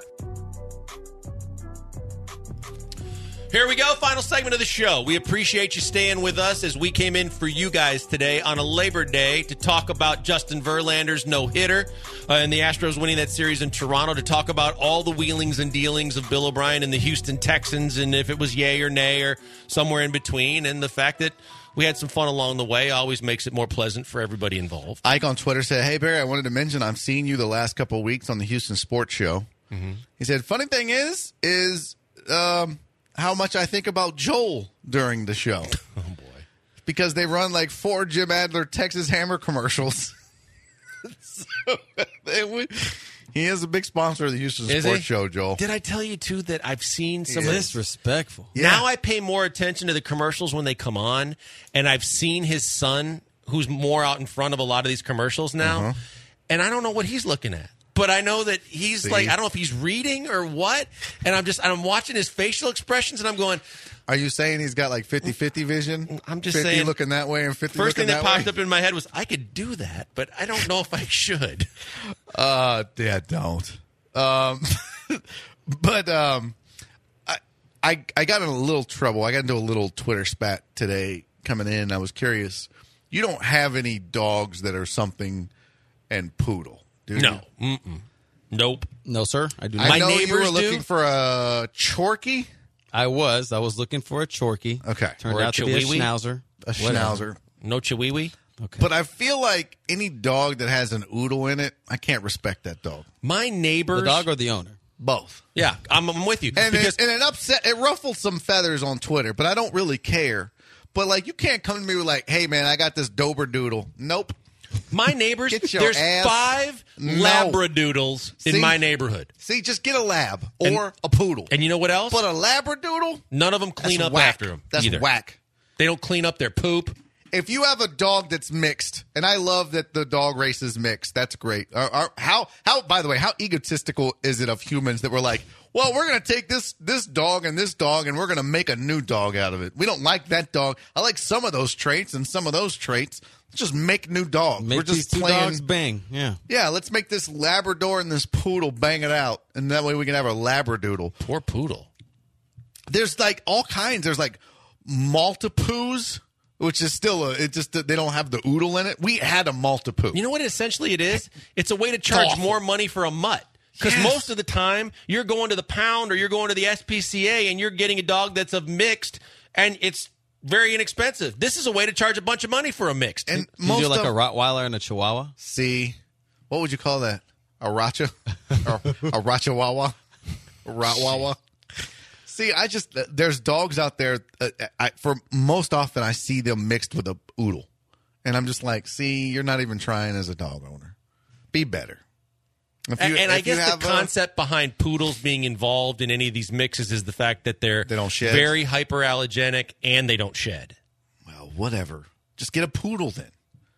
Here we go, final segment of the show. We appreciate you staying with us as we came in for you guys today on a Labor Day to talk about Justin Verlander's no-hitter and the Astros winning that series in Toronto, to talk about all the wheelings and dealings of Bill O'Brien and the Houston Texans and if it was yay or nay or somewhere in between, and the fact that we had some fun along the way always makes it more pleasant for everybody involved.
Ike on Twitter said, "Hey, Barry, I wanted to mention I've seen you the last couple of weeks on the Houston Sports Show." Mm-hmm. He said, funny thing is how much I think about Joel during the show.
Oh, boy.
Because they run like 4 Jim Adler Texas Hammer commercials. He is a big sponsor of the Houston Sports Show, Joel.
Did I tell you, too, that I've seen some of
disrespectful?
Yeah.
Now I pay more attention to the commercials when they come on, and I've seen his son, who's more out in front of a lot of these commercials now, and I don't know what he's looking at. But I know that he's like, I don't know if he's reading or what, and I'm watching his facial expressions, and I'm going,
are you saying he's got like 50-50 vision?
I'm just
50
saying,
looking that way and 50
first
looking
thing that
way?
popped up in my head was, I could do that, but I don't know if I should.
Yeah, don't. But I got in a little trouble. I got into a little Twitter spat today coming in. I was curious. You don't have any dogs that are something and poodle, do you?
No. Mm-mm. Nope.
No, sir. I do
I
not.
know you were
neighbors
looking
do.
for a Chorky.
I was looking for a Chorky.
Okay.
Turned
Or a
out to be a
Chihuahua?
Schnauzer.
A Schnauzer.
No Chihuahua?
Okay.
But I feel like any dog that has an oodle in it, I can't respect that dog.
My neighbors.
The dog or the owner?
Both.
Yeah, I'm with you.
And
because
it ruffled some feathers on Twitter, but I don't really care. But like, you can't come to me with like, hey man, I got this Doberdoodle. Nope.
my neighbors,
Get your
there's
ass-
5
No.
Labradoodles in
See?
my neighborhood.
See, just get a lab or a poodle.
And you know what else?
But a Labradoodle?
None of them clean
That's
up
whack.
after them
That's
either.
whack.
They don't clean up their poop.
If you have a dog that's mixed, and I love that the dog race is mixed, that's great. How by the way, how egotistical is it of humans that we're like, well, we're going to take this dog, and we're going to make a new dog out of it. We don't like that dog. I like some of those traits and some of those traits. Let's just make new dogs.
Make
we're
these
just
two
playing.
dogs bang. Yeah.
Yeah, let's make this Labrador and this poodle bang it out, and that way we can have a Labradoodle.
Poor poodle.
There's like all kinds. There's like Maltipoos, which is still they don't have the oodle in it. We had a Maltipoo.
You know what essentially it is? It's a way to charge
awful.
more money for a mutt. Because
Yes.
most of the time, you're going to the pound or you're going to the SPCA and you're getting a dog that's of mixed, and it's very inexpensive. This is a way to charge a bunch of money for a mixed.
And
You
most
do like
of,
a Rottweiler and a Chihuahua?
see, what would you call that? A Racha? Or a Rachawawa? A Rottwawa? See, there's dogs out there. For most often, I see them mixed with a oodle, and I'm just like, see, you're not even trying as a dog owner. Be better.
And I guess the
have
concept behind poodles being involved in any of these mixes is the fact that they
don't shed.
very hyperallergenic and they don't shed.
well, whatever. Just get a poodle then.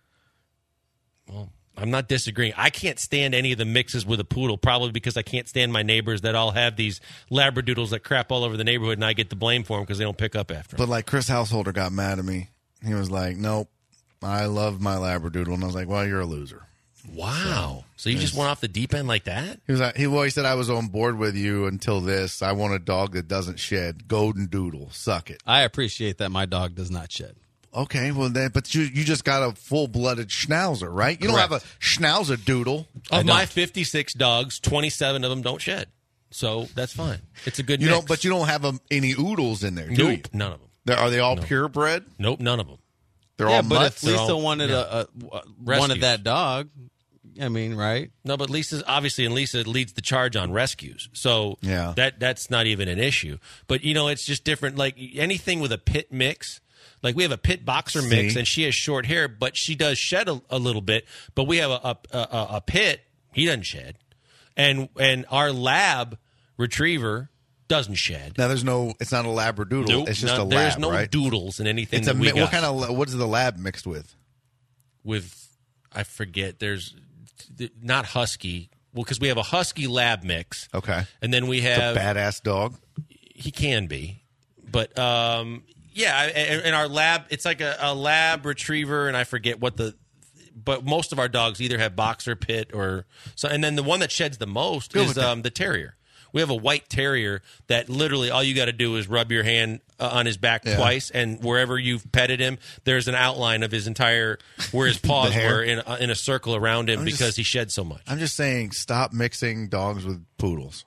Well, I'm not disagreeing. I can't stand any of the mixes with a poodle, probably because I can't stand my neighbors that all have these Labradoodles that crap all over the neighborhood, and I get the blame for them because they don't pick up after them.
But like Chris Householder got mad at me. He was like, "Nope, I love my Labradoodle," and I was like, "Well, you're a loser."
Wow. So you just went off the deep end like that?
He was like, he said, "I was on board with you until this. I want a dog that doesn't shed. Golden Doodle, suck it."
I appreciate that my dog does not shed.
Okay, well then, but you just got a full-blooded Schnauzer, right? You don't have a Schnauzer doodle.
Of my 56 dogs, 27 of them don't shed, so that's fine. It's a good.
You
mix.
don't, but you don't have any oodles in there, do you?
Nope, none of them.
Are they all purebred?
Nope, none of them.
They're all
but
mutts.
if Lisa wanted wanted that dog, I mean, right?
No, but Lisa leads the charge on rescues, so that's not even an issue. But it's just different. Like anything with a pit mix. Like we have a pit boxer mix, and she has short hair, but she does shed a little bit. But we have a pit; he doesn't shed, and our lab retriever doesn't shed.
Now it's not a Labradoodle.
Nope,
it's just a lab.
There's no
right?
doodles in anything.
It's
that we got.
What is the lab mixed with?
I forget. There's not husky. Well, because we have a husky lab mix.
Okay,
and then we have
a badass dog.
He can be, but yeah, in our lab, it's like a lab retriever, and I forget but most of our dogs either have boxer, pit, or so. And then the one that sheds the most is the terrier. We have a white terrier that literally all you got to do is rub your hand on his back twice, and wherever you've petted him, there's an outline of his entire where his paws were in a circle around him because he shed so much.
I'm just saying, stop mixing dogs with poodles.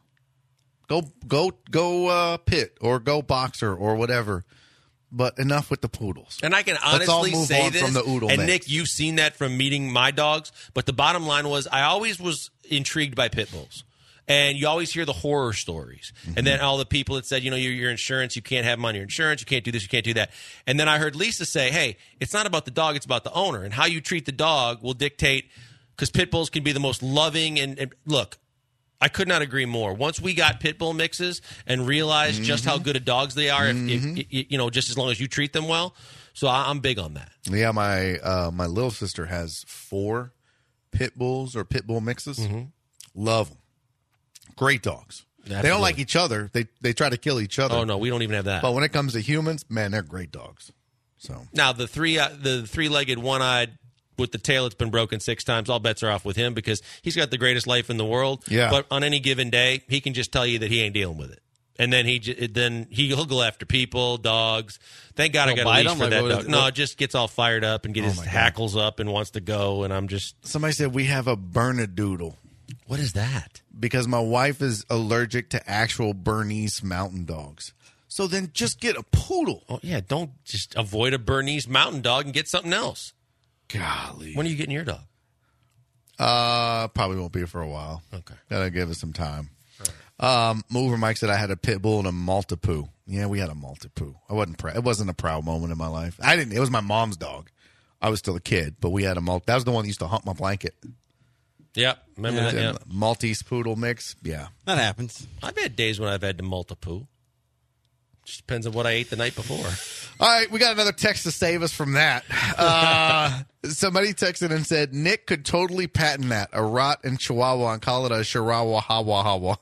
Go pit or go boxer or whatever. But enough with the poodles.
And I can honestly say this,
from the oodle
and
mix.
Nick, you've seen that from meeting my dogs, but the bottom line was I always was intrigued by pit bulls. And you always hear the horror stories. Mm-hmm. And then all the people that said, your insurance, you can't have them on your insurance, you can't do this, you can't do that. And then I heard Lisa say, hey, it's not about the dog, it's about the owner. And how you treat the dog will dictate, because pit bulls can be the most loving. And look, I could not agree more. Once we got pit bull mixes and realized just how good of dogs they are, if just as long as you treat them well. So I'm big on that.
Yeah, my little sister has 4 pit bulls or pit bull mixes. Mm-hmm. Love them. Great dogs. Absolutely. They don't like each other. They try to kill each other.
Oh no, we don't even have that.
But when it comes to humans, man, they're great dogs. So
now the three-legged, one-eyed with the tail that's been broken 6 times, all bets are off with him because he's got the greatest life in the world.
Yeah.
But on any given day, he can just tell you that he ain't dealing with it. And then he'll go after people, dogs. Thank God I got a leash for that dog. No, it just gets all fired up and gets his hackles up and wants to go. And I'm just...
Somebody said we have a Bernedoodle.
What is that?
Because my wife is allergic to actual Bernese mountain dogs. So then just get a poodle.
Oh, yeah, don't just avoid a Bernese mountain dog and get something else.
Golly.
When are you getting your dog?
Probably won't be for a while.
Okay.
Gotta give it some time. Mover Mike said I had a pit bull and a Maltipoo. Yeah, we had a Maltipoo. It wasn't a proud moment in my life. It was my mom's dog. I was still a kid, but we had a That was the one that used to hump my blanket.
Yep. Remember that? Yeah.
Maltese poodle mix. Yeah.
That happens.
I've had days when I've had the Maltipoo. Just depends on what I ate the night before.
All right, we got another text to save us from that. Somebody texted and said, Nick could totally patent that, a rot in Chihuahua, and call it a Chihuahua Hawa Hawa.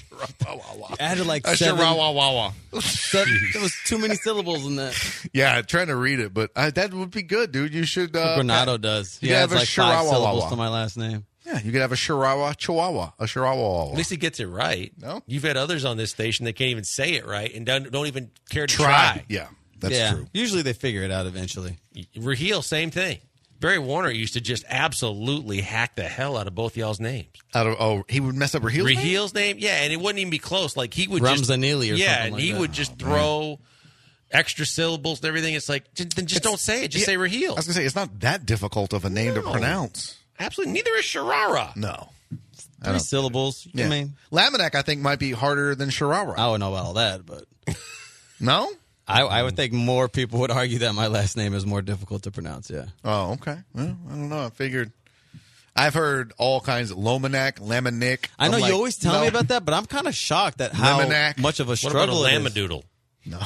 I added like
a
7.
Chihuahua.
There was too many syllables in that.
Yeah, trying to read it, but that would be good, dude. You should.
Granado does. He has like 5 syllables to my last name.
Yeah, you could have a Chihuahua Chihuahua. A Chihuahua.
At least he gets it right.
No?
You've had others on this station that can't even say it right and don't even care to try.
Yeah, that's true.
Usually they figure it out eventually.
Raheel, same thing. Barry Warner used to just absolutely hack the hell out of both y'all's names.
He would mess up Raheel's
name? Yeah, and it wouldn't even be close. Like he would
Ramzanili or
yeah,
something
and
like
he
that.
would just throw extra syllables and everything. It's like, then just don't say it. Just say Raheel.
I was going to say, it's not that difficult of a name to pronounce.
Absolutely. Neither is Sharara.
No.
3 syllables.
Yeah.
I mean,
Laminack, I think, might be harder than Sharara.
I don't know about all that, but
no?
I would think more people would argue that my last name is more difficult to pronounce, yeah.
Oh, okay. Well, I don't know. I've heard all kinds of Lomanac, Lamanick.
I know you always tell me about that, but I'm kind of shocked at how much of a struggle
what
it
about a
is.
Lamadoodle?
No.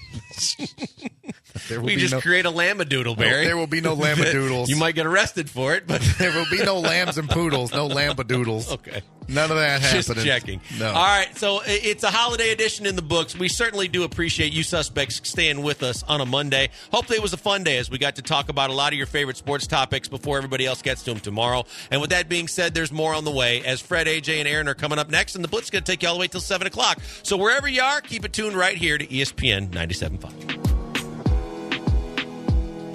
We just create a Lamadoodle, Barry.
There will be no Lamadoodles.
You might get arrested for it, but
there will be no lambs and poodles, no Lambadoodles.
Okay.
None of that happening.
Just checking.
No.
All right, so it's a holiday edition in the books. We certainly do appreciate you suspects staying with us on a Monday. Hopefully it was a fun day as we got to talk about a lot of your favorite sports topics before everybody else gets to them tomorrow. And with that being said, there's more on the way as Fred, AJ, and Aaron are coming up next, and the Blitz is going to take you all the way till 7 o'clock. So wherever you are, keep it tuned right here to ESPN 97.5.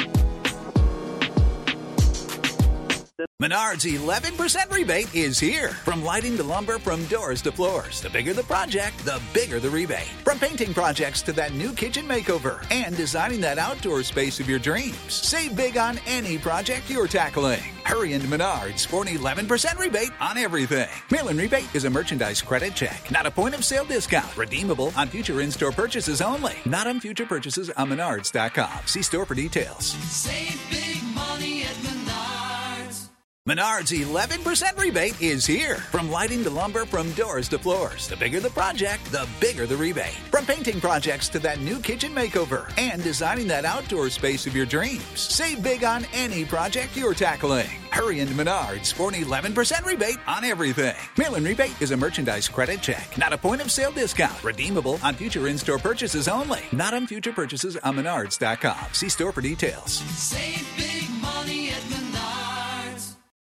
prices.
Menards 11% rebate is here. From lighting to lumber, from doors to floors. The bigger the project, the bigger the rebate. From painting projects to that new kitchen makeover and designing that outdoor space of your dreams. Save big on any project you're tackling. Hurry into Menards for an 11% rebate on everything. Mail-in rebate is a merchandise credit check, not a point-of-sale discount. Redeemable on future in-store purchases only. Not on future purchases on Menards.com. See store for details.
Save big money at Menards.
Menards 11% rebate is here. From lighting to lumber, from doors to floors. The bigger the project, the bigger the rebate. From painting projects to that new kitchen makeover and designing that outdoor space of your dreams. Save big on any project you're tackling. Hurry into Menards for an 11% rebate on everything. Mail-in rebate is a merchandise credit check, not a point-of-sale discount. Redeemable on future in-store purchases only. Not on future purchases on Menards.com. See store for details.
Save big